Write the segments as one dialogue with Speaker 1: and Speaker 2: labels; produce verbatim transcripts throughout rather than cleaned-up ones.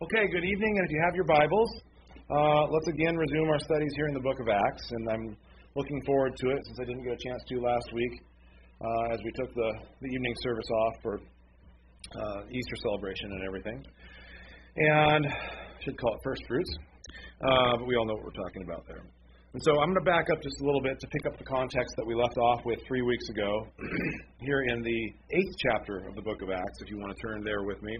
Speaker 1: Okay, good evening, and if you have your Bibles, uh, let's again resume our studies here in the book of Acts, and I'm looking forward to it since I didn't get a chance to last week uh, as we took the, the evening service off for uh, Easter celebration and everything. And I should call it first fruits, uh, but we all know what we're talking about there. And so I'm going to back up just a little bit to pick up the context that we left off with three weeks ago here in the eighth chapter of the book of Acts, if you want to turn there with me.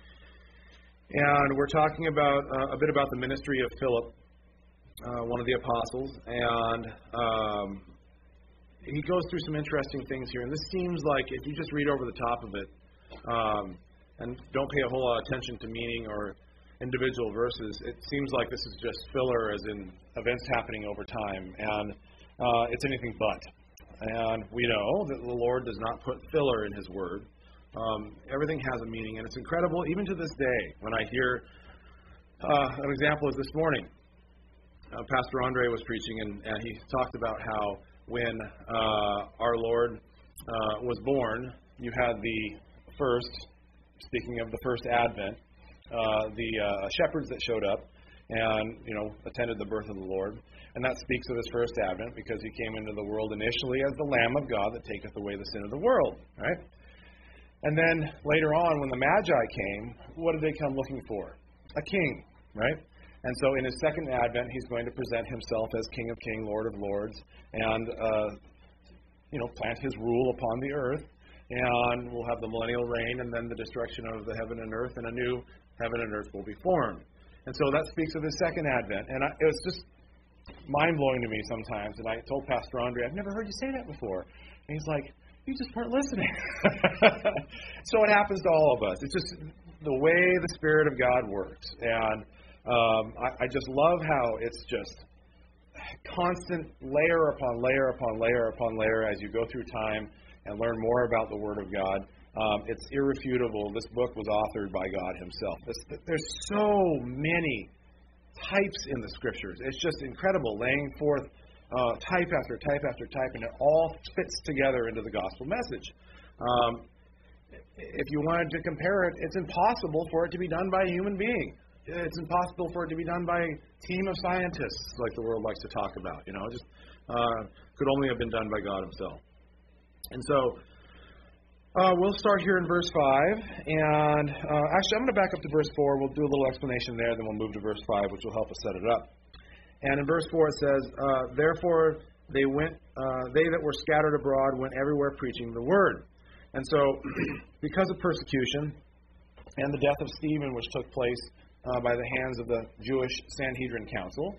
Speaker 1: And we're talking about uh, a bit about the ministry of Philip, uh, one of the apostles, and um, he goes through some interesting things here. And this seems like, if you just read over the top of it um, and don't pay a whole lot of attention to meaning or individual verses, it seems like this is just filler, as in events happening over time, and uh, it's anything but. And we know that the Lord does not put filler in His Word. Um, everything has a meaning, and it's incredible, even to this day, when I hear uh, an example is this morning. Uh, Pastor Andre was preaching, and, and he talked about how when uh, our Lord uh, was born, you had the first, speaking of the first Advent, uh, the uh, shepherds that showed up and, you know, attended the birth of the Lord. And that speaks of His first Advent, because He came into the world initially as the Lamb of God that taketh away the sin of the world, right? And then later on, when the Magi came, what did they come looking for? A king, right? And so in His second Advent, He's going to present Himself as King of Kings, Lord of Lords, and, uh, you know, plant His rule upon the earth. And we'll have the millennial reign, and then the destruction of the heaven and earth, and a new heaven and earth will be formed. And so that speaks of His second Advent. And I, it was just mind-blowing to me sometimes. And I told Pastor Andre, I've never heard you say that before. And he's like, you just weren't listening. So it happens to all of us. It's just the way the Spirit of God works. And um, I, I just love how it's just constant layer upon layer upon layer upon layer as you go through time and learn more about the Word of God. Um, it's irrefutable. This book was authored by God Himself. This, there's so many types in the Scriptures. It's just incredible, laying forth Uh, type after type after type, and it all fits together into the gospel message. Um, if you wanted to compare it, it's impossible for it to be done by a human being. It's impossible for it to be done by a team of scientists, like the world likes to talk about. You know, just uh, could only have been done by God Himself. And so uh, we'll start here in verse five, and uh, actually I'm going to back up to verse four. We'll do a little explanation there, then we'll move to verse five, which will help us set it up. And in verse four it says, uh, Therefore they went, uh, they that were scattered abroad went everywhere preaching the word. And so, because of persecution and the death of Stephen, which took place uh, by the hands of the Jewish Sanhedrin Council,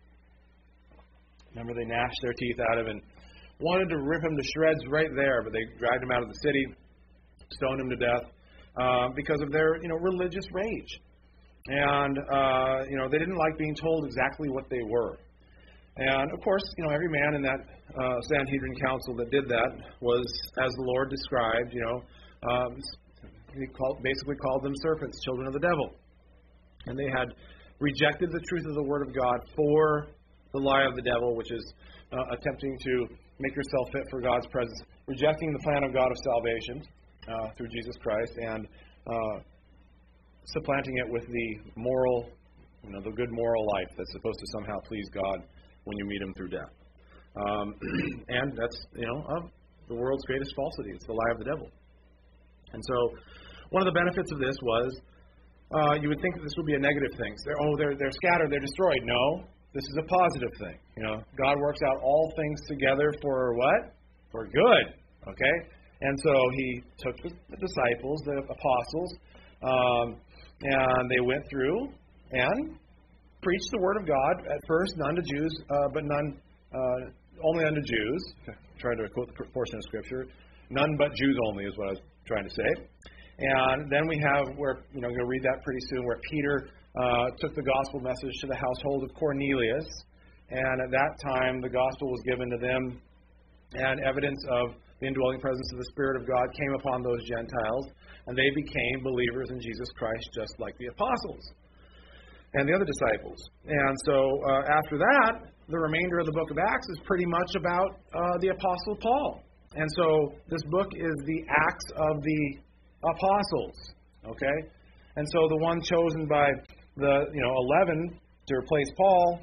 Speaker 1: remember they gnashed their teeth at him and wanted to rip him to shreds right there, but they dragged him out of the city, stoned him to death uh, because of their, you know, religious rage. And, uh, you know, they didn't like being told exactly what they were. And, of course, you know, every man in that uh, Sanhedrin council that did that was, as the Lord described, you know, um, he called, basically called them serpents, children of the devil. And they had rejected the truth of the Word of God for the lie of the devil, which is uh, attempting to make yourself fit for God's presence, rejecting the plan of God of salvation uh, through Jesus Christ, and uh supplanting it with the moral, you know, the good moral life that's supposed to somehow please God when you meet Him through death. Um, and that's, you know, uh, the world's greatest falsity. It's the lie of the devil. And so one of the benefits of this was uh, you would think that this would be a negative thing. They're, oh, they're, they're scattered, they're destroyed. No, this is a positive thing. You know, God works out all things together for what? For good. Okay? And so He took the, the disciples, the apostles, um, and they went through and preached the Word of God, at first none to Jews, uh, but none, uh, only unto Jews. I'm trying to quote the portion of Scripture. None but Jews only is what I was trying to say. And then we have where, you know, I'm going to read that pretty soon, where Peter uh, took the gospel message to the household of Cornelius. And at that time, the gospel was given to them, and evidence of the indwelling presence of the Spirit of God came upon those Gentiles, and they became believers in Jesus Christ just like the apostles and the other disciples. And so uh, after that, the remainder of the book of Acts is pretty much about uh, the Apostle Paul. And so this book is the Acts of the Apostles, okay? And so the one chosen by the you know eleven to replace Paul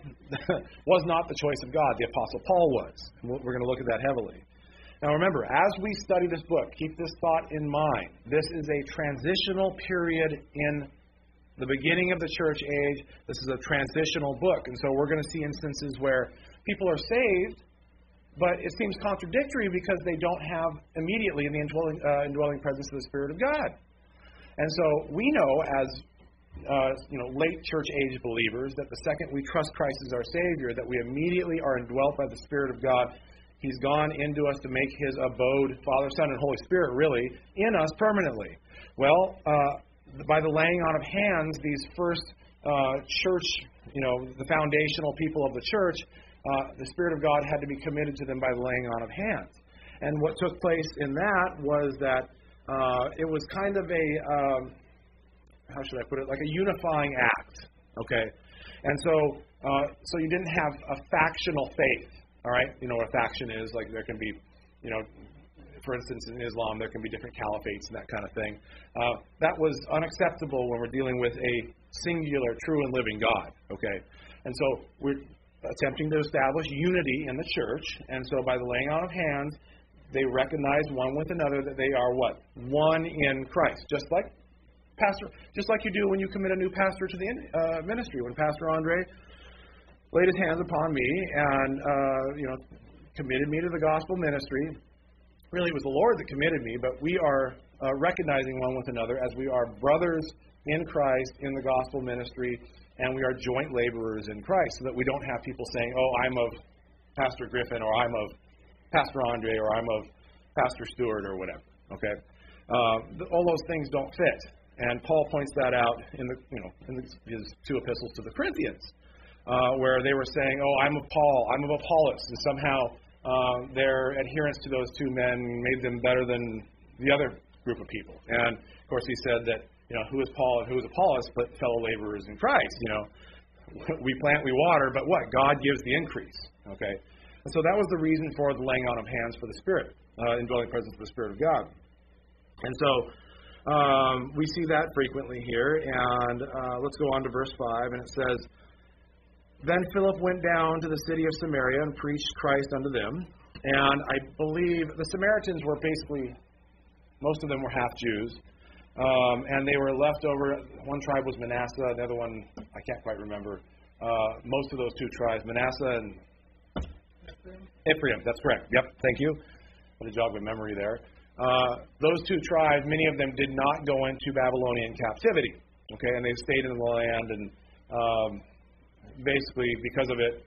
Speaker 1: was not the choice of God. The Apostle Paul was. And we're going to look at that heavily. Now remember, as we study this book, keep this thought in mind. This is a transitional period in the beginning of the church age. This is a transitional book. And so we're going to see instances where people are saved, but it seems contradictory because they don't have immediately in the indwelling, uh, indwelling presence of the Spirit of God. And so we know as uh, you know, late church age believers that the second we trust Christ as our Savior, that we immediately are indwelt by the Spirit of God. He's gone into us to make His abode, Father, Son, and Holy Spirit, really, in us permanently. Well, uh, by the laying on of hands, these first uh, church, you know, the foundational people of the church, uh, the Spirit of God had to be committed to them by the laying on of hands. And what took place in that was that uh, it was kind of a, um, how should I put it, like a unifying act, okay? And so, uh, so you didn't have a factional faith. All right, you know what a faction is. Like there can be, you know, for instance, in Islam, there can be different caliphates and that kind of thing. Uh, that was unacceptable when we're dealing with a singular, true, and living God. Okay, and so we're attempting to establish unity in the church. And so by the laying on of hands, they recognize one with another that they are what? One in Christ. Just like pastor, just like you do when you commit a new pastor to the uh, ministry. When Pastor Andre laid his hands upon me and, uh, you know, committed me to the gospel ministry. Really, it was the Lord that committed me, but we are uh, recognizing one with another as we are brothers in Christ in the gospel ministry, and we are joint laborers in Christ, so that we don't have people saying, oh, I'm of Pastor Griffin, or I'm of Pastor Andre, or I'm of Pastor Stewart, or whatever. Okay, uh, all those things don't fit, and Paul points that out in the, you know, in the, his two epistles to the Corinthians. Uh, where they were saying, oh, I'm of Paul, I'm of Apollos, and somehow uh, their adherence to those two men made them better than the other group of people. And, of course, he said that, you know, who is Paul and who is Apollos but fellow laborers in Christ? You know, we plant, we water, but what? God gives the increase, okay? And so that was the reason for the laying on of hands for the Spirit, uh, indwelling presence of the Spirit of God. And so um, we see that frequently here, and uh, let's go on to verse five, and it says, Then Philip went down to the city of Samaria and preached Christ unto them. And I believe the Samaritans were basically, most of them were half Jews. Um, and they were left over, one tribe was Manasseh, the other one, I can't quite remember. Uh, most of those two tribes, Manasseh and Ephraim. Ephraim, that's correct. Yep, thank you. What a jog of memory there. Uh, those two tribes, many of them did not go into Babylonian captivity. Okay, and they stayed in the land, and um, basically, because of it,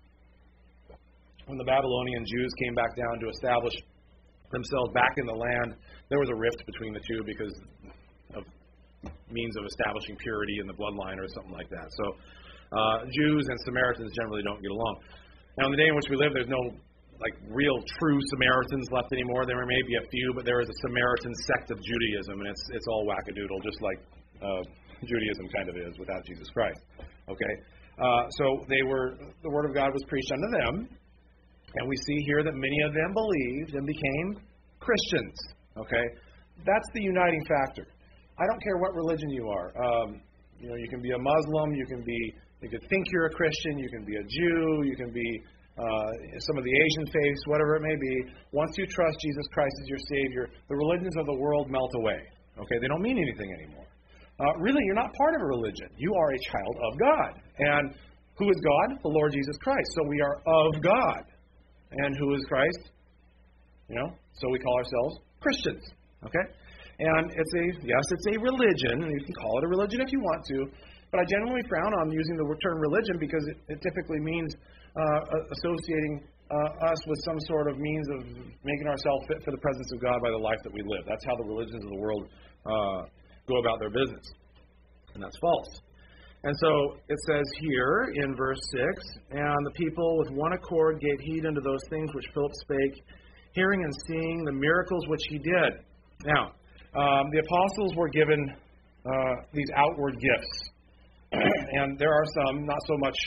Speaker 1: when the Babylonian Jews came back down to establish themselves back in the land, there was a rift between the two because of means of establishing purity in the bloodline or something like that. So uh, Jews and Samaritans generally don't get along. Now, in the day in which we live, there's no like real true Samaritans left anymore. There may be a few, but there is a Samaritan sect of Judaism, and it's it's all wackadoodle, just like uh, Judaism kind of is without Jesus Christ. Okay. Uh, so they were, the Word of God was preached unto them, and we see here that many of them believed and became Christians. Okay, that's the uniting factor. I don't care what religion you are. Um, you know, you can be a Muslim, you can be, you could think you're a Christian, you can be a Jew, you can be uh, some of the Asian faiths, whatever it may be. Once you trust Jesus Christ as your Savior, the religions of the world melt away. Okay, they don't mean anything anymore. Uh, really, you're not part of a religion. You are a child of God. And who is God? The Lord Jesus Christ. So we are of God. And who is Christ? You know, so we call ourselves Christians. Okay? And it's a, yes, it's a religion, and you can call it a religion if you want to, but I generally frown on using the term religion because it, it typically means uh, associating uh, us with some sort of means of making ourselves fit for the presence of God by the life that we live. That's how the religions of the world uh, go about their business. And that's false. And so it says here in verse six, and the people with one accord gave heed unto those things which Philip spake, hearing and seeing the miracles which he did. Now, um, the apostles were given uh, these outward gifts. And there are some, not so much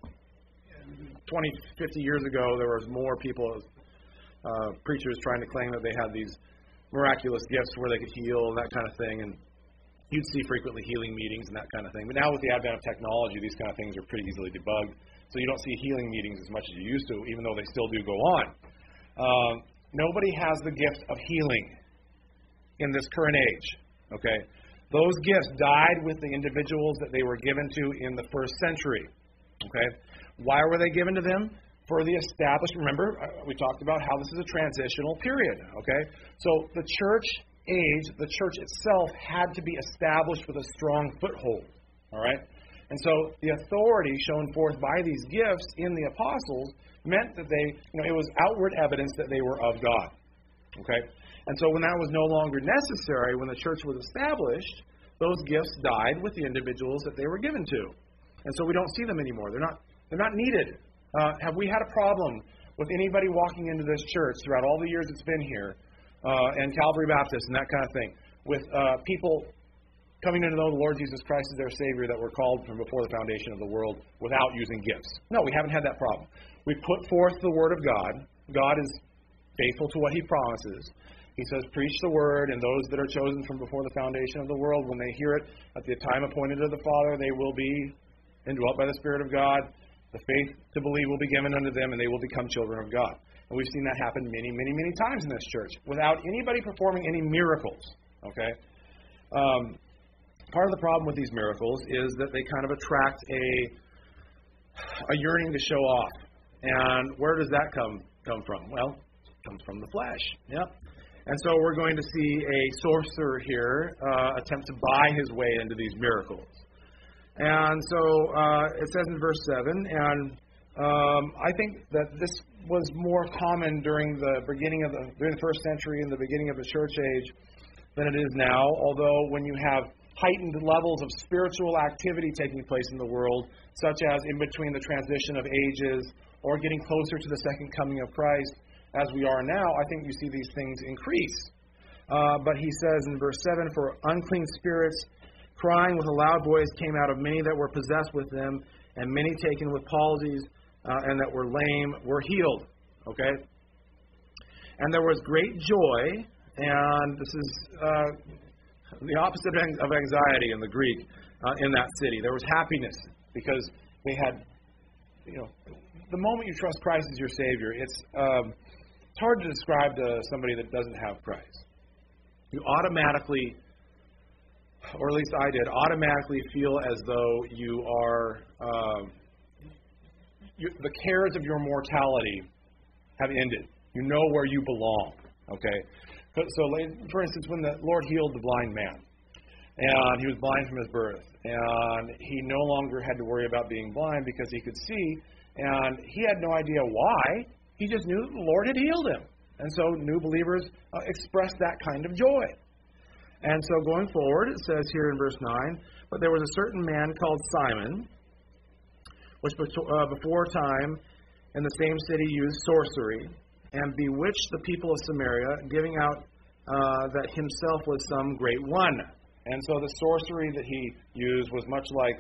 Speaker 1: twenty, fifty years ago, there was more people, uh, preachers trying to claim that they had these miraculous gifts where they could heal and that kind of thing. And you'd see frequently healing meetings and that kind of thing. But now with the advent of technology, these kind of things are pretty easily debugged. So you don't see healing meetings as much as you used to, even though they still do go on. Um, nobody has the gift of healing in this current age. Okay? Those gifts died with the individuals that they were given to in the first century. Okay? Why were they given to them? For the established, remember, we talked about how this is a transitional period, okay? So the church age, the church itself had to be established with a strong foothold, all right? And so the authority shown forth by these gifts in the apostles meant that they, you know, it was outward evidence that they were of God, okay? And so when that was no longer necessary, when the church was established, those gifts died with the individuals that they were given to. And so we don't see them anymore. They're not, they're not needed. Uh, have we had a problem with anybody walking into this church throughout all the years it's been here, uh, and Calvary Baptist and that kind of thing, with uh, people coming to know the Lord Jesus Christ as their Savior that were called from before the foundation of the world without using gifts? No, we haven't had that problem. We put forth the Word of God. God is faithful to what He promises. He says, preach the Word, and those that are chosen from before the foundation of the world, when they hear it at the time appointed of the Father, they will be indwelt by the Spirit of God. The faith to believe will be given unto them, and they will become children of God. And we've seen that happen many, many, many times in this church without anybody performing any miracles. Okay? Um, part of the problem with these miracles is that they kind of attract a a yearning to show off. And where does that come come from? Well, it comes from the flesh. Yep. And so we're going to see a sorcerer here uh, attempt to buy his way into these miracles. And so uh, it says in verse seven, and um, I think that this was more common during the beginning of the during the first century and the beginning of the church age than it is now. Although when you have heightened levels of spiritual activity taking place in the world, such as in between the transition of ages or getting closer to the second coming of Christ, as we are now, I think you see these things increase. Uh, but he says in verse seven, for unclean spirits, crying with a loud voice, came out of many that were possessed with them, and many taken with palsies, uh, and that were lame were healed. Okay? And there was great joy, and this is uh, the opposite of anxiety in the Greek, uh, in that city. There was happiness, because they had, you know, the moment you trust Christ as your Savior, it's, um, it's hard to describe to somebody that doesn't have Christ. You automatically, or at least I did, automatically feel as though you are, um, you, the cares of your mortality have ended. You know where you belong, okay? So, for instance, when the Lord healed the blind man, and he was blind from his birth, and he no longer had to worry about being blind because he could see, and he had no idea why. He just knew that the Lord had healed him. And so new believers uh, expressed that kind of joy. And so going forward, it says here in verse nine, but there was a certain man called Simon, which uh, before time in the same city used sorcery, and bewitched the people of Samaria, giving out uh, that himself was some great one. And so the sorcery that he used was much like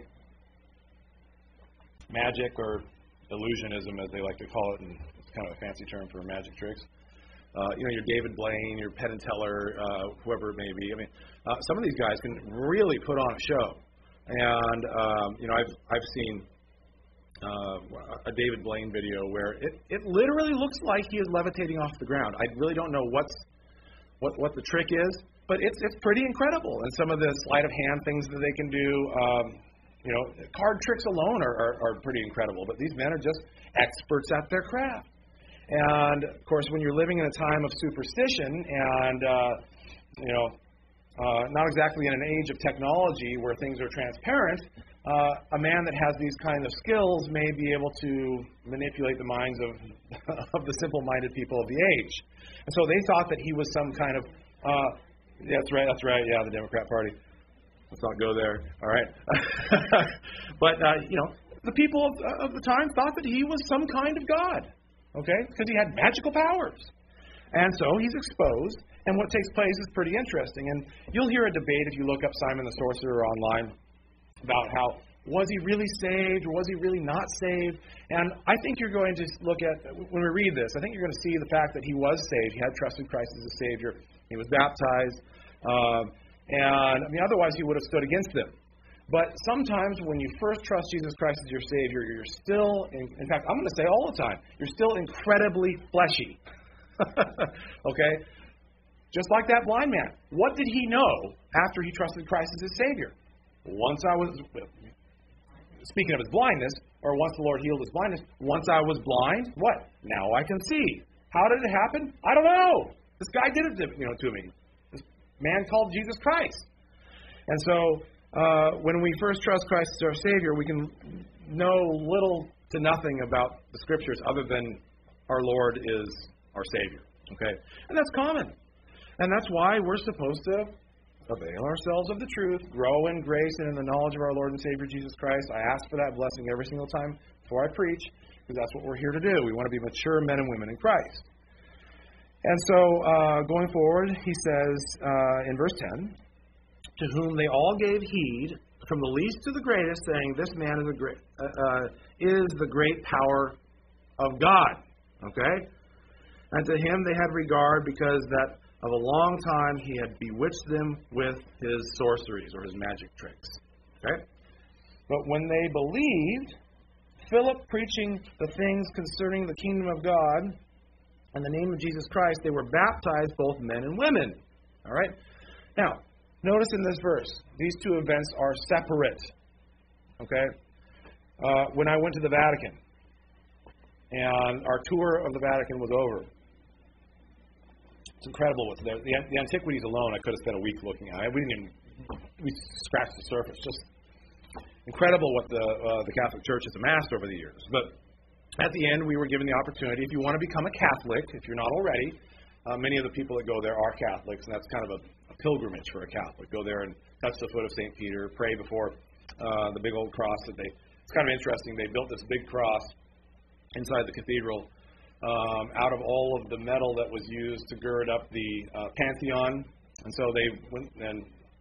Speaker 1: magic, or illusionism, as they like to call it, and it's kind of a fancy term for magic tricks. Uh, you know, your David Blaine, your Penn and Teller, uh, whoever it may be. I mean, uh, some of these guys can really put on a show. And, um, you know, I've I've seen uh, a David Blaine video where it, it literally looks like he is levitating off the ground. I really don't know what's what what the trick is, but it's it's pretty incredible. And some of the sleight of hand things that they can do, um, you know, card tricks alone are, are, are pretty incredible. But these men are just experts at their craft. And, of course, when you're living in a time of superstition and, uh, you know, uh, not exactly in an age of technology where things are transparent, uh, a man that has these kind of skills may be able to manipulate the minds of, of the simple-minded people of the age. And so they thought that he was some kind of, uh, yeah, that's right, that's right, yeah, the Democrat Party. Let's not go there, all right. But, uh, you know, the people of, of the time thought that he was some kind of God. Okay? Because he had magical powers. And so he's exposed, and what takes place is pretty interesting. And you'll hear a debate if you look up Simon the Sorcerer online about how, was he really saved or was he really not saved? And I think you're going to look at, when we read this, I think you're going to see the fact that he was saved. He had trusted Christ as a Savior. He was baptized. Uh, And I mean, otherwise he would have stood against them. But sometimes when you first trust Jesus Christ as your Savior, you're still, in, in fact, I'm going to say all the time, you're still incredibly fleshy. Okay? Just like that blind man. What did he know after he trusted Christ as his Savior? Once I was, speaking of his blindness, or once the Lord healed his blindness, once I was blind, what? Now I can see. How did it happen? I don't know. This guy did it to, you know, to me. This man called Jesus Christ. And so, uh, when we first trust Christ as our Savior, we can know little to nothing about the Scriptures other than our Lord is our Savior. Okay? And that's common. And that's why we're supposed to avail ourselves of the truth, grow in grace and in the knowledge of our Lord and Savior Jesus Christ. I ask for that blessing every single time before I preach, because that's what we're here to do. We want to be mature men and women in Christ. And so, uh, going forward, he says uh, in verse ten, to whom they all gave heed, from the least to the greatest, saying, this man is, a great, uh, uh, is the great power of God. Okay? And to him they had regard, because that of a long time he had bewitched them with his sorceries, or his magic tricks. Okay? But when they believed, Philip preaching the things concerning the kingdom of God, in the name of Jesus Christ, they were baptized, both men and women. All right? Now, notice in this verse, these two events are separate. Okay? Uh, when I went to the Vatican, and our tour of the Vatican was over, it's incredible what's there. The, the antiquities alone, I could have spent a week looking at. We didn't even, we scratched the surface. Just incredible what the uh, the Catholic Church has amassed over the years. But at the end, we were given the opportunity, if you want to become a Catholic, if you're not already, uh, many of the people that go there are Catholics, and that's kind of a, a pilgrimage for a Catholic. Go there and touch the foot of Saint Peter, pray before uh, the big old cross that they. It's kind of interesting. They built this big cross inside the cathedral um, out of all of the metal that was used to gird up the uh, Pantheon, and so they went and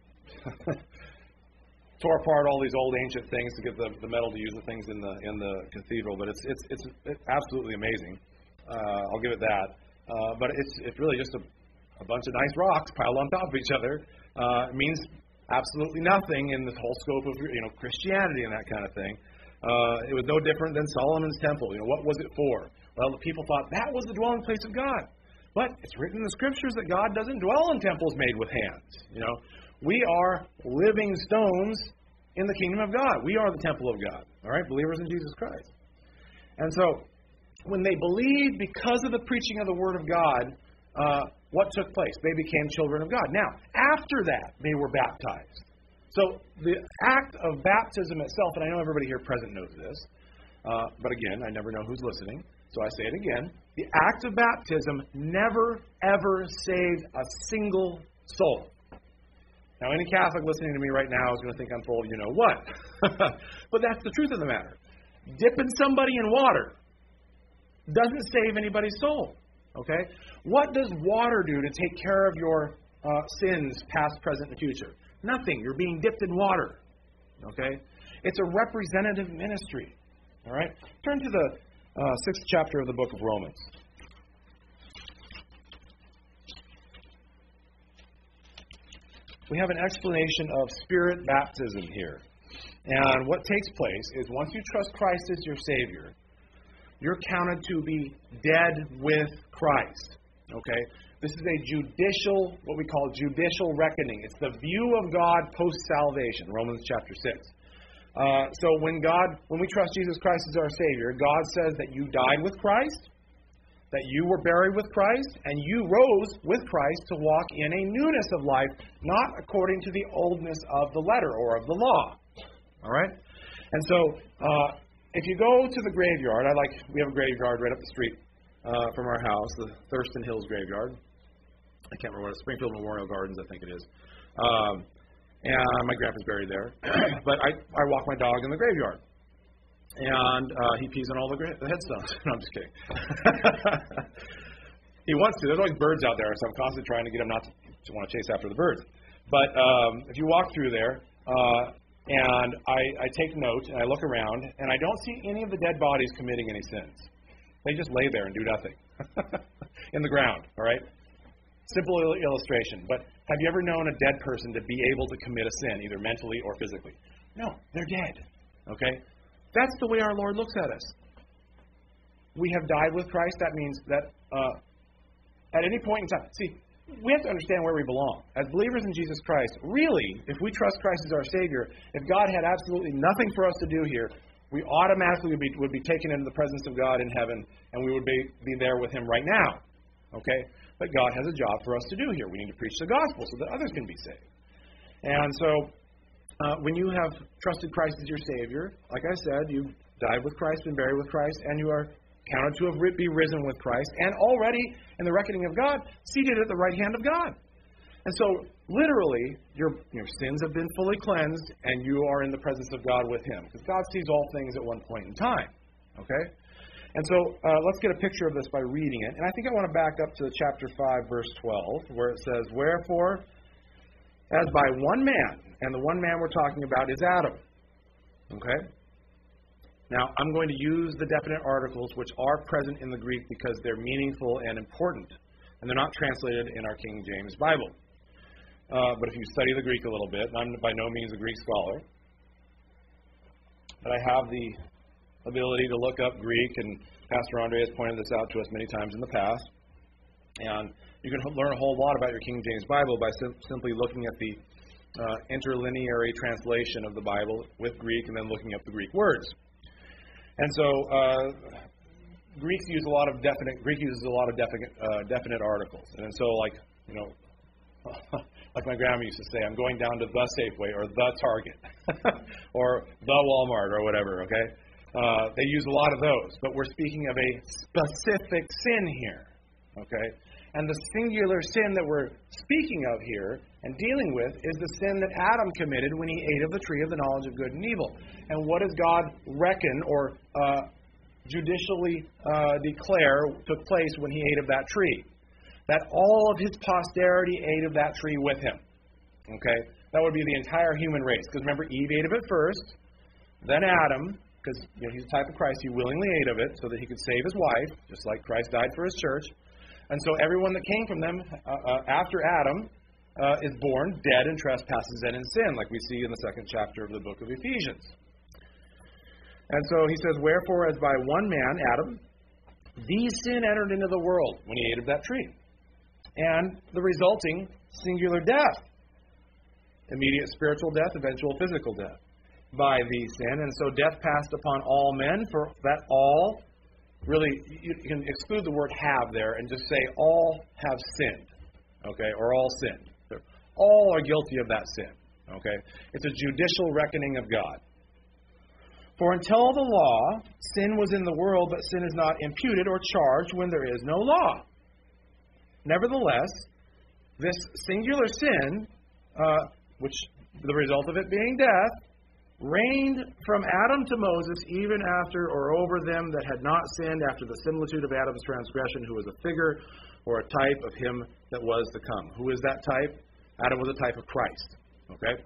Speaker 1: tore apart all these old ancient things to get the, the metal to use the things in the in the cathedral. But it's it's it's, it's absolutely amazing. Uh, I'll give it that. Uh, but it's it's really just a, a bunch of nice rocks piled on top of each other. Uh, it means absolutely nothing in the whole scope of you know Christianity and that kind of thing. Uh, it was no different than Solomon's temple. You know, what was it for? Well, the people thought that was the dwelling place of God. But it's written in the Scriptures that God doesn't dwell in temples made with hands. You know, we are living stones in the kingdom of God. We are the temple of God. All right, believers in Jesus Christ. And so, when they believed because of the preaching of the Word of God, uh, what took place? They became children of God. Now, after that, they were baptized. So the act of baptism itself, and I know everybody here present knows this, uh, but again, I never know who's listening, so I say it again. The act of baptism never, ever saved a single soul. Now, any Catholic listening to me right now is going to think I'm full of you know what. But that's the truth of the matter. Dipping somebody in water doesn't save anybody's soul. Okay? What does water do to take care of your uh, sins, past, present, and future? Nothing. You're being dipped in water. Okay? It's a representative ministry. All right? Turn to the uh, sixth chapter of the book of Romans. We have an explanation of spirit baptism here. And what takes place is once you trust Christ as your Savior, you're counted to be dead with Christ. Okay? This is a judicial, what we call judicial reckoning. It's the view of God post-salvation, Romans chapter six. Uh, so when God, when we trust Jesus Christ as our Savior, God says that you died with Christ, that you were buried with Christ, and you rose with Christ to walk in a newness of life, not according to the oldness of the letter or of the law. All right? And so, uh, if you go to the graveyard, I like, we have a graveyard right up the street uh, from our house, the Thurston Hills Graveyard. I can't remember what it is, Springfield Memorial Gardens, I think it is. Um, and my grandpa's buried there. But I, I walk my dog in the graveyard. And uh, he pees on all the, gra- the headstones. No, I'm just kidding. He wants to. There's always birds out there, so I'm constantly trying to get him not to, to want to chase after the birds. But um, if you walk through there, uh, and I, I take note, and I look around, and I don't see any of the dead bodies committing any sins. They just lay there and do nothing in the ground, all right? Simple il- illustration. But have you ever known a dead person to be able to commit a sin, either mentally or physically? No, they're dead. Okay? That's the way our Lord looks at us. We have died with Christ. That means that uh, at any point in time, see, we have to understand where we belong. As believers in Jesus Christ, really, if we trust Christ as our Savior, if God had absolutely nothing for us to do here, we automatically would be, would be taken into the presence of God in heaven, and we would be, be there with Him right now. Okay? But God has a job for us to do here. We need to preach the gospel so that others can be saved. And so, uh, when you have trusted Christ as your Savior, like I said, you've died with Christ, been buried with Christ, and you are counted to have be risen with Christ, and already in the reckoning of God, seated at the right hand of God. And so, literally, your your sins have been fully cleansed, and you are in the presence of God with Him, because God sees all things at one point in time. Okay? And so, uh, let's get a picture of this by reading it. And I think I want to back up to chapter five, verse twelve, where it says, "Wherefore, as by one man," and the one man we're talking about is Adam. Okay? Now, I'm going to use the definite articles which are present in the Greek because they're meaningful and important, and they're not translated in our King James Bible. Uh, but if you study the Greek a little bit, and I'm by no means a Greek scholar, but I have the ability to look up Greek, and Pastor Andre has pointed this out to us many times in the past. And you can learn a whole lot about your King James Bible by sim- simply looking at the uh, interlineary translation of the Bible with Greek and then looking up the Greek words. And so, uh, Greeks use a lot of definite. Greek uses a lot of definite, uh, definite articles, and so, like you know, like my grandma used to say, "I'm going down to the Safeway or the Target or the Walmart or whatever." Okay, uh, they use a lot of those, but we're speaking of a specific sin here. Okay, and the singular sin that we're speaking of here and dealing with is the sin that Adam committed when he ate of the tree of the knowledge of good and evil. And what does God reckon or uh, judicially uh, declare took place when he ate of that tree? That all of his posterity ate of that tree with him. Okay? That would be the entire human race. Because remember, Eve ate of it first, then Adam, because you know, he's a type of Christ, he willingly ate of it so that he could save his wife, just like Christ died for his church. And so everyone that came from them uh, uh, after Adam uh, is born dead in trespasses and in sin, like we see in the second chapter of the book of Ephesians. And so he says, "Wherefore, as by one man, Adam, the sin entered into the world when he ate of that tree, and the resulting singular death, immediate spiritual death, eventual physical death, by the sin. And so death passed upon all men, for that all," really, you can exclude the word "have" there and just say all have sinned, okay, or all sinned. All are guilty of that sin, okay? It's a judicial reckoning of God. "For until the law, sin was in the world, but sin is not imputed or charged when there is no law. Nevertheless, this singular sin, uh, which the result of it being death, reigned from Adam to Moses, even after or over them that had not sinned, after the similitude of Adam's transgression, who was a figure or a type of him that was to come." Who is that type? Adam was a type of Christ. Okay?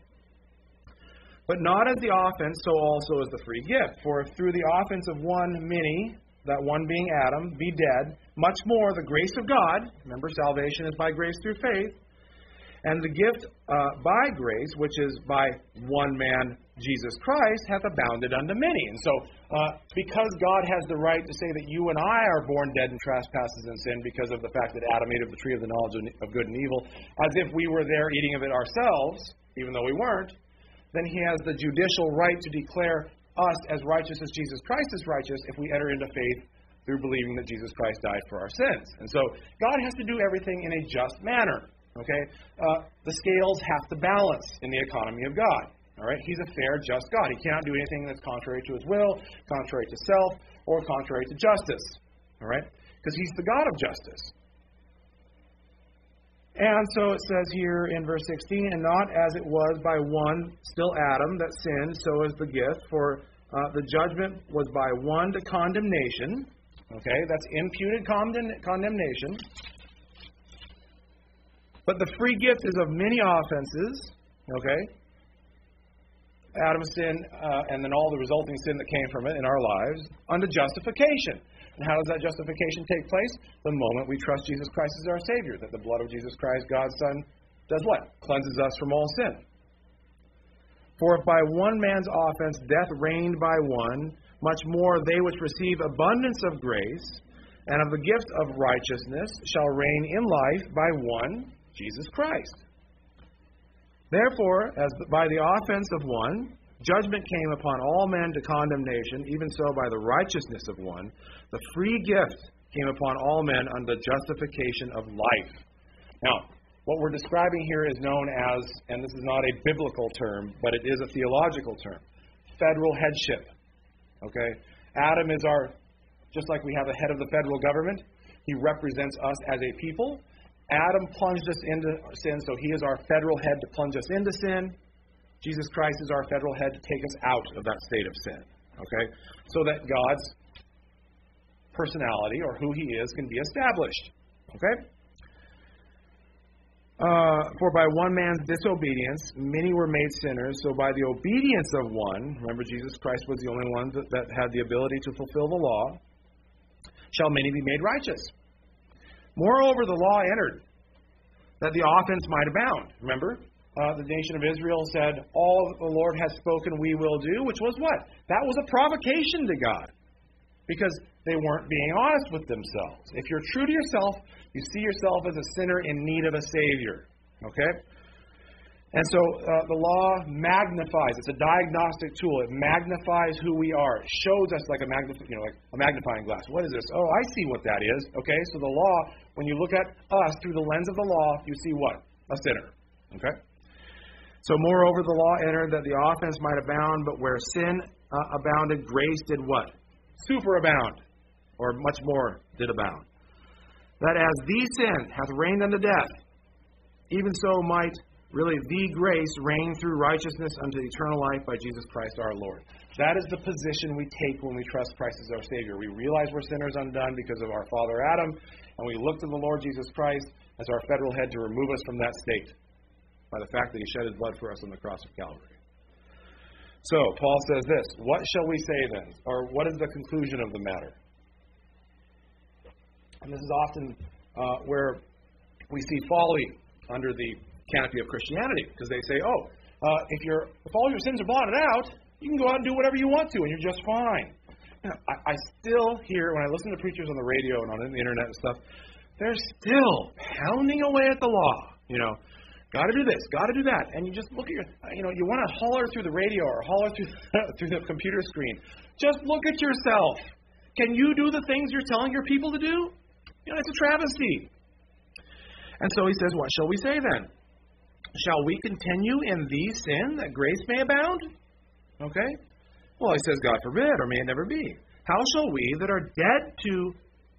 Speaker 1: "But not as the offense, so also as the free gift. For if through the offense of one many, that one being Adam, be dead, much more the grace of God," remember, salvation is by grace through faith, "and the gift uh, by grace, which is by one man, Jesus Christ, hath abounded unto many." And so, uh, because God has the right to say that you and I are born dead in trespasses and sin because of the fact that Adam ate of the tree of the knowledge of good and evil, as if we were there eating of it ourselves, even though we weren't, then he has the judicial right to declare us as righteous as Jesus Christ is righteous if we enter into faith through believing that Jesus Christ died for our sins. And so, God has to do everything in a just manner. Okay? Uh, the scales have to balance in the economy of God. All right? He's a fair, just God. He cannot do anything that's contrary to his will, contrary to self, or contrary to justice. All right? Because he's the God of justice. And so it says here in verse sixteen, "And not as it was by one, still Adam, that sinned, so is the gift. For uh, the judgment was by one to condemnation." Okay? That's imputed condemn- condemnation. "But the free gift is of many offenses," okay, Adam's sin uh, and then all the resulting sin that came from it in our lives unto justification. And how does that justification take place? The moment we trust Jesus Christ as our Savior, that the blood of Jesus Christ, God's Son, does what? Cleanses us from all sin. For if by one man's offense death reigned by one, much more they which receive abundance of grace and of the gift of righteousness shall reign in life by one, Jesus Christ. Therefore, as by the offense of one, judgment came upon all men to condemnation, even so by the righteousness of one, the free gift came upon all men unto justification of life. Now, what we're describing here is known as, and this is not a biblical term, but it is a theological term, federal headship. Okay? Adam is our, just like we have the head of the federal government, he represents us as a people. Adam plunged us into sin, so he is our federal head to plunge us into sin. Jesus Christ is our federal head to take us out of that state of sin. Okay? So that God's personality, or who he is, can be established. Okay? Uh, for by one man's disobedience, many were made sinners. So by the obedience of one, remember Jesus Christ was the only one that, that had the ability to fulfill the law, shall many be made righteous. Moreover, the law entered, that the offense might abound. Remember, uh, the nation of Israel said, all the Lord has spoken we will do, which was what? That was a provocation to God, because they weren't being honest with themselves. If you're true to yourself, you see yourself as a sinner in need of a Savior. Okay? And so uh, the law magnifies. It's a diagnostic tool. It magnifies who we are. It shows us like a, magnif- you know, like a magnifying glass. What is this? Oh, I see what that is. Okay, so the law, when you look at us through the lens of the law, you see what? A sinner. Okay? So moreover, the law entered that the offense might abound, but where sin uh, abounded, grace did what? Superabound, or much more did abound. That as the sin hath reigned unto death, even so might really the grace reign through righteousness unto eternal life by Jesus Christ our Lord. That is the position we take when we trust Christ as our Savior. We realize we're sinners undone because of our father Adam, and we look to the Lord Jesus Christ as our federal head to remove us from that state by the fact that he shed his blood for us on the cross of Calvary. So, Paul says this, what shall we say then? Or what is the conclusion of the matter? And this is often uh, where we see folly under the canopy of Christianity, because they say, oh, uh, if you're if all your sins are blotted out, you can go out and do whatever you want to, and you're just fine. You know, I, I still hear, when I listen to preachers on the radio and on the internet and stuff, they're still pounding away at the law. You know, got to do this, got to do that, and you just look at your, you know, you want to holler through the radio or holler through through the computer screen. Just look at yourself. Can you do the things you're telling your people to do? You know, it's a travesty. And so he says, what shall we say then? Shall we continue in the sin that grace may abound? Okay? Well, he says, God forbid, or may it never be. How shall we that are dead to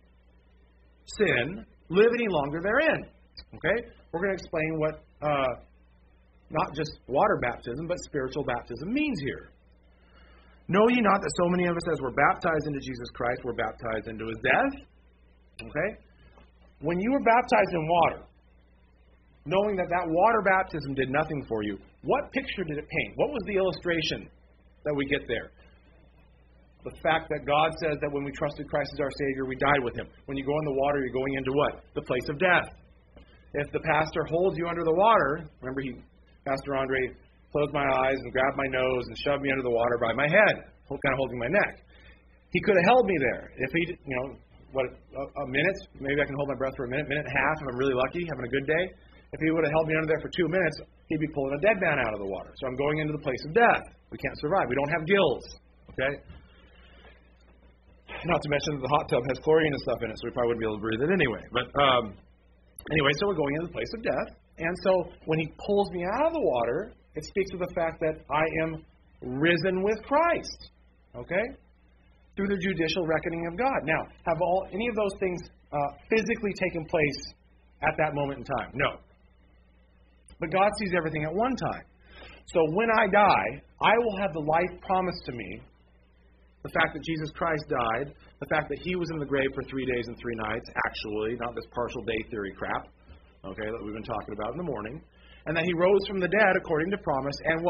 Speaker 1: sin live any longer therein? Okay? We're going to explain what uh, not just water baptism, but spiritual baptism means here. Know ye not that so many of us as were baptized into Jesus Christ were baptized into his death? Okay? When you were baptized in water, knowing that that water baptism did nothing for you, what picture did it paint? What was the illustration that we get there? The fact that God says that when we trusted Christ as our Savior, we died with him. When you go in the water, you're going into what? The place of death. If the pastor holds you under the water, remember he, Pastor Andre closed my eyes and grabbed my nose and shoved me under the water by my head, kind of holding my neck. He could have held me there. If he, you know, what, a, a minute, maybe I can hold my breath for a minute, minute and a half if I'm really lucky, having a good day. If he would have held me under there for two minutes, he'd be pulling a dead man out of the water. So I'm going into the place of death. We can't survive. We don't have gills. Okay? Not to mention that the hot tub has chlorine and stuff in it, so we probably wouldn't be able to breathe it anyway. But um, anyway, so we're going into the place of death. And so when he pulls me out of the water, it speaks of the fact that I am risen with Christ. Okay? Through the judicial reckoning of God. Now, have all any of those things uh, physically taken place at that moment in time? No. But God sees everything at one time. So when I die, I will have the life promised to me, the fact that Jesus Christ died, the fact that he was in the grave for three days and three nights, actually, not this partial day theory crap, okay, that we've been talking about in the morning, and that he rose from the dead according to promise, and what?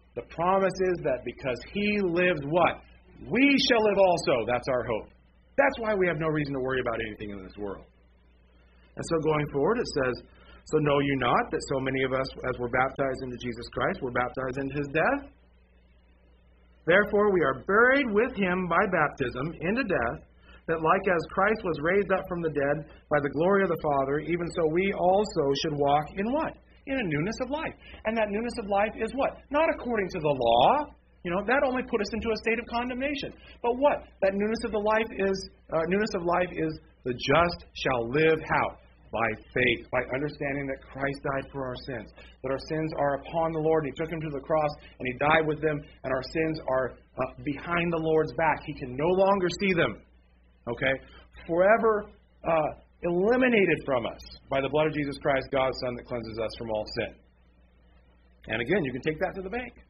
Speaker 1: The promise is that because He lives what? We shall live also. That's our hope. That's why we have no reason to worry about anything in this world. And so going forward, it says, so know you not that so many of us, as we're baptized into Jesus Christ, we're baptized into His death? Therefore, we are buried with Him by baptism into death, that like as Christ was raised up from the dead by the glory of the Father, even so we also should walk in what? In a newness of life. And that newness of life is what? Not according to the law. You know, that only put us into a state of condemnation. But what? That newness of the life is, uh, newness of life is the just shall live how? By faith, by understanding that Christ died for our sins, that our sins are upon the Lord. He took Him to the cross, and He died with them, and our sins are uh, behind the Lord's back. He can no longer see them. Okay? Forever uh, eliminated from us by the blood of Jesus Christ, God's Son, that cleanses us from all sin. And again, you can take that to the bank.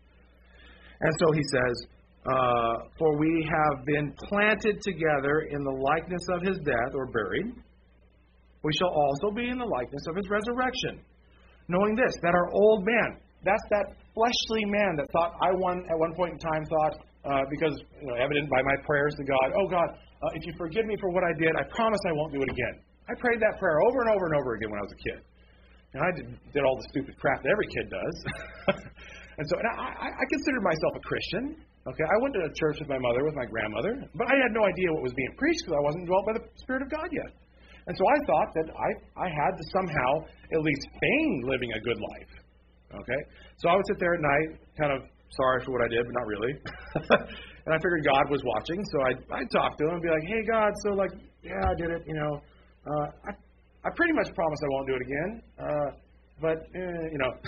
Speaker 1: And so he says, uh, for we have been planted together in the likeness of His death, or buried. We shall also be in the likeness of His resurrection. Knowing this, that our old man, that's that fleshly man that thought, I one at one point in time thought, uh, because you know, evident by my prayers to God, oh God, uh, if you forgive me for what I did, I promise I won't do it again. I prayed that prayer over and over and over again when I was a kid. And I did, did all the stupid crap that every kid does. And so and I, I considered myself a Christian. Okay, I went to church with my mother, with my grandmother, but I had no idea what was being preached because I wasn't dwelt by the Spirit of God yet. And so I thought that I, I had to somehow at least feign living a good life. Okay, so I would sit there at night, kind of sorry for what I did, but not really. And I figured God was watching, so I'd, I'd talk to Him and be like, hey, God, so like, yeah, I did it, you know. Uh, I, I pretty much promise I won't do it again, uh, but, eh, you know.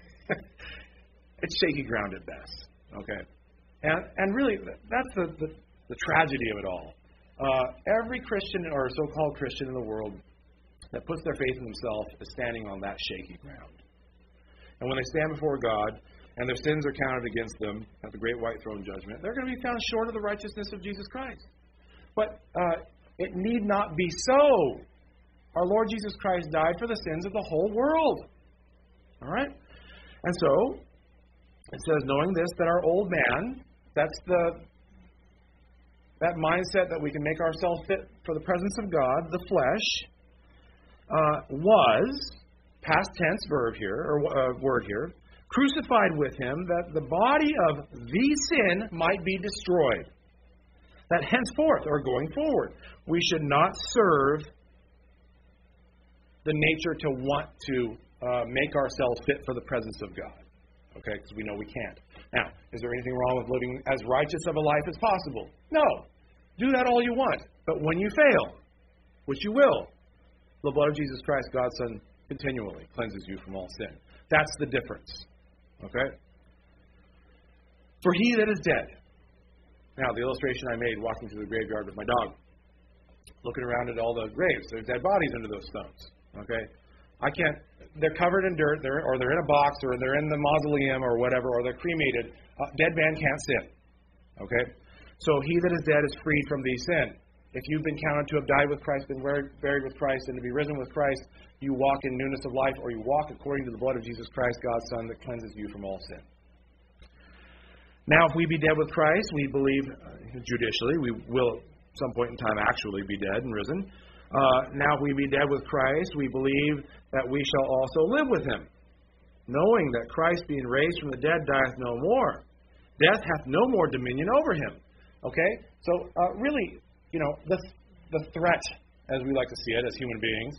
Speaker 1: It's shaky ground at best, okay? And and really, that's the, the, the tragedy of it all. Uh, every Christian or so-called Christian in the world that puts their faith in themselves is standing on that shaky ground. And when they stand before God and their sins are counted against them at the great white throne judgment, they're going to be found short of the righteousness of Jesus Christ. But uh, it need not be so. Our Lord Jesus Christ died for the sins of the whole world. All right? And so, it says, knowing this, that our old man, that's the that mindset that we can make ourselves fit for the presence of God, the flesh, uh, was, past tense verb here, or uh, word here, crucified with Him, that the body of the sin might be destroyed. That henceforth, or going forward, we should not serve the nature to want to uh, make ourselves fit for the presence of God. Okay, because we know we can't. Now, is there anything wrong with living as righteous of a life as possible? No. Do that all you want. But when you fail, which you will, the blood of Jesus Christ, God's Son, continually cleanses you from all sin. That's the difference. Okay? For he that is dead. Now, the illustration I made walking through the graveyard with my dog, looking around at all the graves, there's dead bodies under those stones. Okay? I can't, they're covered in dirt, they're, or they're in a box, or they're in the mausoleum, or whatever, or they're cremated. Uh, dead man can't sin. Okay? So he that is dead is freed from these sin. If you've been counted to have died with Christ, been buried with Christ, and to be risen with Christ, you walk in newness of life, or you walk according to the blood of Jesus Christ, God's Son, that cleanses you from all sin. Now, if we be dead with Christ, we believe uh, judicially, we will at some point in time actually be dead and risen. Uh, now, if we be dead with Christ, we believe that we shall also live with Him, knowing that Christ, being raised from the dead, dieth no more. Death hath no more dominion over Him. Okay? So, uh, really, you know, the, the threat, as we like to see it as human beings,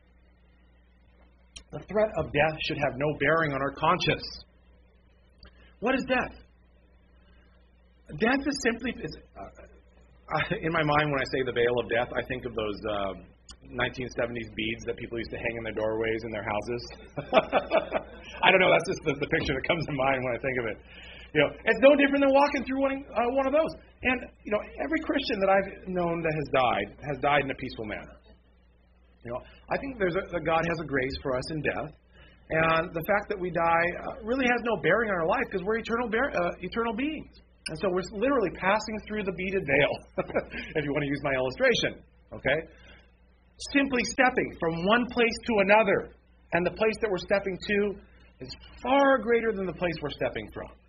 Speaker 1: the threat of death should have no bearing on our conscience. What is death? Death is simply, is, uh, in my mind, when I say the veil of death, I think of those uh, nineteen seventies beads that people used to hang in their doorways in their houses. I don't know, that's just the, the picture that comes to mind when I think of it. You know, it's no different than walking through one, uh, one of those. And, you know, every Christian that I've known that has died, has died in a peaceful manner. You know, I think there's a, that God has a grace for us in death. And the fact that we die uh, really has no bearing on our life because we're eternal, bear, uh, eternal beings. And so we're literally passing through the beaded veil, if you want to use my illustration. Okay? Simply stepping from one place to another. And the place that we're stepping to is far greater than the place we're stepping from.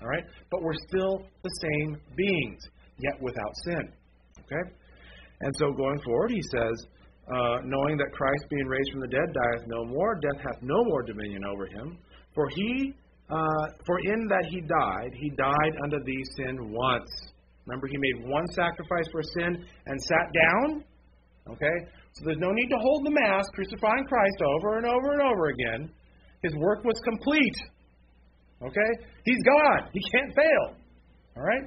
Speaker 1: All right? But we're still the same beings, yet without sin. Okay? And so going forward, he says, uh, knowing that Christ being raised from the dead dieth no more, death hath no more dominion over him. For he, uh, for in that he died, he died unto thee sin once. Remember, he made one sacrifice for sin and sat down. Okay? So there's no need to hold the Mass, crucifying Christ over and over and over again. His work was complete. Okay? He's God. He can't fail. All right?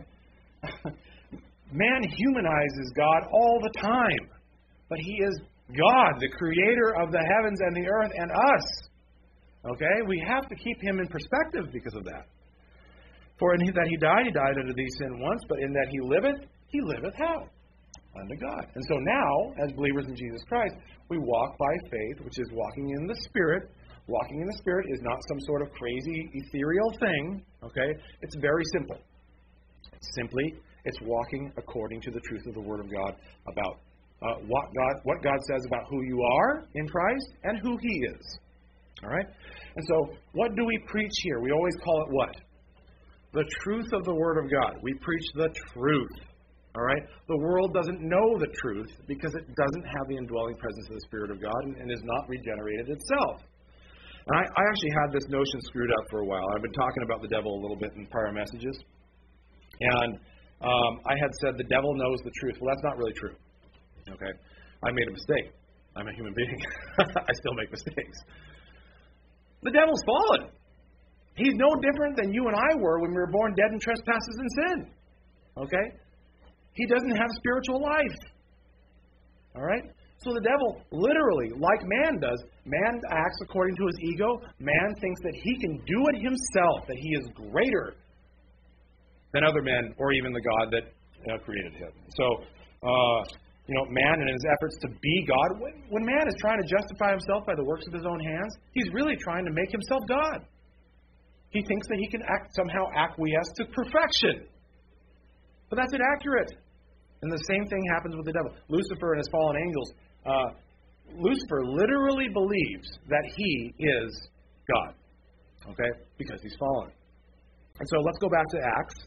Speaker 1: Man humanizes God all the time. But he is God, the creator of the heavens and the earth and us. Okay? We have to keep him in perspective because of that. For in that he died, he died unto thee sin once, but in that he liveth, he liveth how? Unto God. And so now, as believers in Jesus Christ, we walk by faith, which is walking in the Spirit. Walking in the Spirit is not some sort of crazy, ethereal thing. Okay? It's very simple. It's simply, it's walking according to the truth of the Word of God about uh, what God what God says about who you are in Christ and who He is. All right? And so, what do we preach here? We always call it what? The truth of the Word of God. We preach the truth. All right? The world doesn't know the truth because it doesn't have the indwelling presence of the Spirit of God and, and is not regenerated itself. And I, I actually had this notion screwed up for a while. I've been talking about the devil a little bit in prior messages. And um, I had said the devil knows the truth. Well, that's not really true. Okay? I made a mistake. I'm a human being. I still make mistakes. The devil's fallen. He's no different than you and I were when we were born dead in trespasses and sin. Okay? He doesn't have spiritual life. All right? So the devil, literally, like man does, man acts according to his ego. Man thinks that he can do it himself, that he is greater than other men or even the God that you know, created him. So, uh, you know, man in his efforts to be God, when, when man is trying to justify himself by the works of his own hands, he's really trying to make himself God. He thinks that he can act, somehow acquiesce to perfection. But that's inaccurate. And the same thing happens with the devil. Lucifer and his fallen angels. Uh, Lucifer literally believes that he is God. Okay? Because he's fallen. And so let's go back to Acts.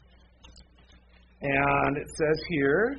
Speaker 1: And it says here,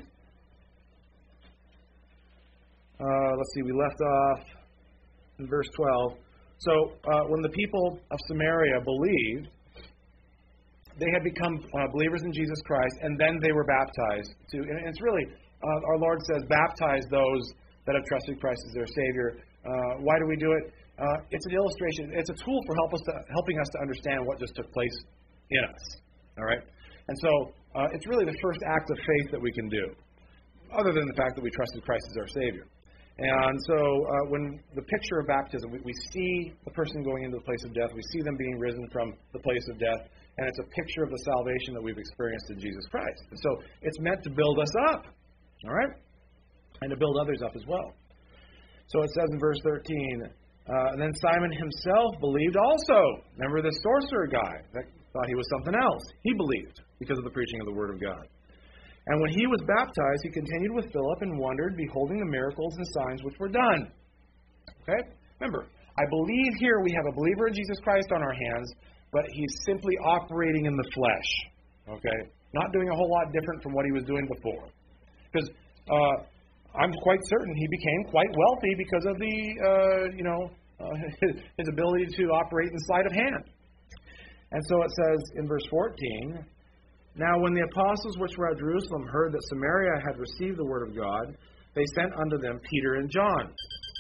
Speaker 1: uh, let's see, we left off in verse twelve. So uh, when the people of Samaria believed, they had become uh, believers in Jesus Christ, and then they were baptized. To, and it's really, uh, our Lord says, baptize those that have trusted Christ as their Savior. Uh, why do we do it? Uh, it's an illustration. It's a tool for help us to, helping us to understand what just took place in us. All right? And so uh, it's really the first act of faith that we can do, other than the fact that we trusted Christ as our Savior. And so uh, when the picture of baptism, we, we see the person going into the place of death. We see them being risen from the place of death. And it's a picture of the salvation that we've experienced in Jesus Christ. And so it's meant to build us up. All right? And to build others up as well. So it says in verse thirteen, uh, and then Simon himself believed also. Remember the sorcerer guy that thought he was something else? He believed because of the preaching of the Word of God. And when he was baptized, he continued with Philip and wondered, beholding the miracles and signs which were done. Okay? Remember, I believe here we have a believer in Jesus Christ on our hands, but he's simply operating in the flesh. Okay? Not doing a whole lot different from what he was doing before. Because uh, I'm quite certain he became quite wealthy because of the, uh, you know, uh, his, his ability to operate in sleight of hand. And so it says in verse fourteen, now when the apostles which were at Jerusalem heard that Samaria had received the word of God, they sent unto them Peter and John,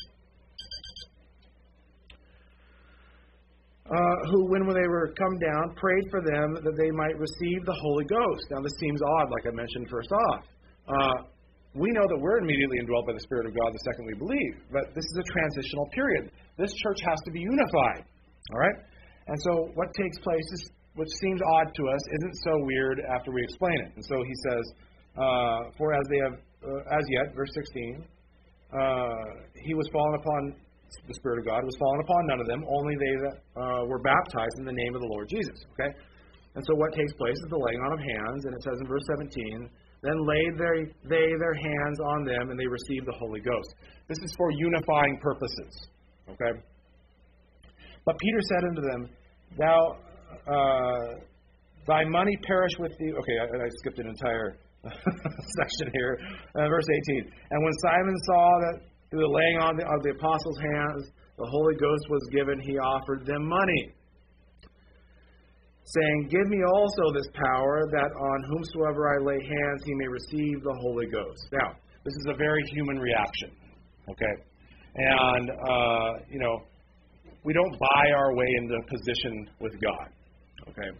Speaker 1: uh, who, when they were come down, prayed for them that they might receive the Holy Ghost. Now this seems odd, like I mentioned first off. Uh, we know that we're immediately indwelt by the Spirit of God the second we believe, but this is a transitional period. This church has to be unified. All right? And so what takes place is, which seems odd to us, isn't so weird after we explain it. And so he says, uh, for as they have, uh, as yet, verse sixteen, uh, he was fallen upon, the Spirit of God was fallen upon none of them, only they that uh, were baptized in the name of the Lord Jesus. Okay? And so what takes place is the laying on of hands, and it says in verse seventeen, then laid their, they their hands on them, and they received the Holy Ghost. This is for unifying purposes. Okay? But Peter said unto them, Thou, uh, Thy money perish with thee. Okay, I, I skipped an entire section here. Uh, verse eighteen. And when Simon saw that through the laying on the, of the apostles' hands the Holy Ghost was given, he offered them money, saying, Give me also this power, that on whomsoever I lay hands he may receive the Holy Ghost. Now, this is a very human reaction, okay? And, uh, you know, we don't buy our way into position with God, okay?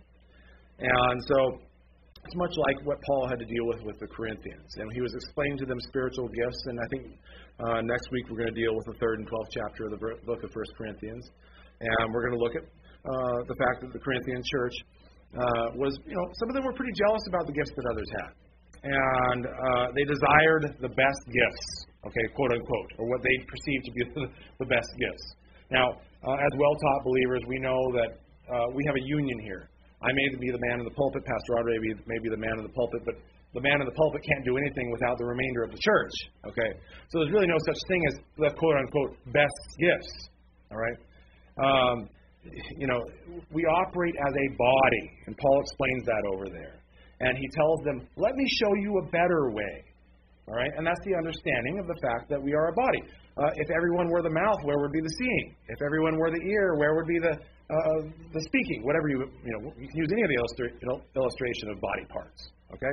Speaker 1: And so it's much like what Paul had to deal with with the Corinthians. And he was explaining to them spiritual gifts, and I think uh, next week we're going to deal with the third and twelfth chapter of the book of First Corinthians. And we're going to look at uh, the fact that the Corinthian church uh, was, you know, some of them were pretty jealous about the gifts that others had. And uh, they desired the best gifts, okay, quote unquote, or what they perceived to be the best gifts. Now, uh, as well-taught believers, we know that uh, we have a union here. I may be the man in the pulpit, Pastor Audrey may be, may be the man in the pulpit, but the man in the pulpit can't do anything without the remainder of the church, okay? So there's really no such thing as the quote-unquote best gifts, all right? Um, you know, we operate as a body, and Paul explains that over there. And he tells them, let me show you a better way, all right? And that's the understanding of the fact that we are a body. Uh, if everyone were the mouth, where would be the seeing? If everyone were the ear, where would be the uh, the speaking? Whatever you, you know, you can use any of the illustra- illustration of body parts, okay?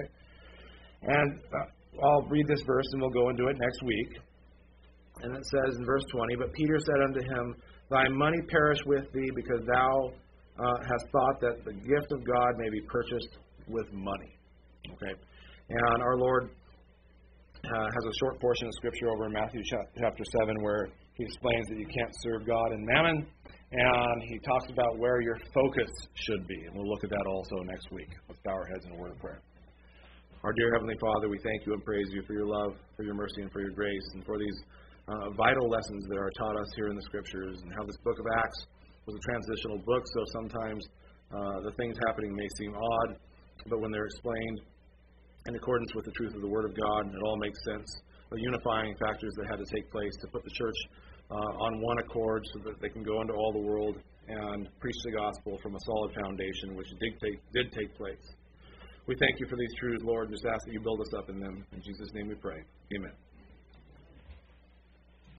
Speaker 1: And uh, I'll read this verse, and we'll go into it next week. And it says in verse twenty, But Peter said unto him, Thy money perish with thee, because thou uh, hast thought that the gift of God may be purchased with money. Okay? And our Lord uh, has a short portion of Scripture over in Matthew chapter seven where he explains that you can't serve God and mammon, and he talks about where your focus should be. And we'll look at that also next week. Let's bow our heads in a word of prayer. Our dear Heavenly Father, we thank you and praise you for your love, for your mercy, and for your grace, and for these uh, vital lessons that are taught us here in the Scriptures, and how this book of Acts was a transitional book, so sometimes uh, the things happening may seem odd, but when they're explained in accordance with the truth of the Word of God, it all makes sense. The unifying factors that had to take place to put the church uh, on one accord so that they can go into all the world and preach the gospel from a solid foundation, which did take, did take place. We thank you for these truths, Lord, and just ask that you build us up in them. In Jesus' name we pray. Amen.